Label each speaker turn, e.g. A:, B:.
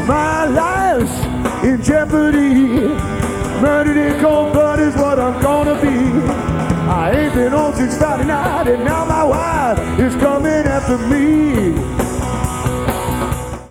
A: My life's in jeopardy. Murdered in cold blood is what I'm gonna be. I ain't been home since Friday night, and now my wife is coming after me.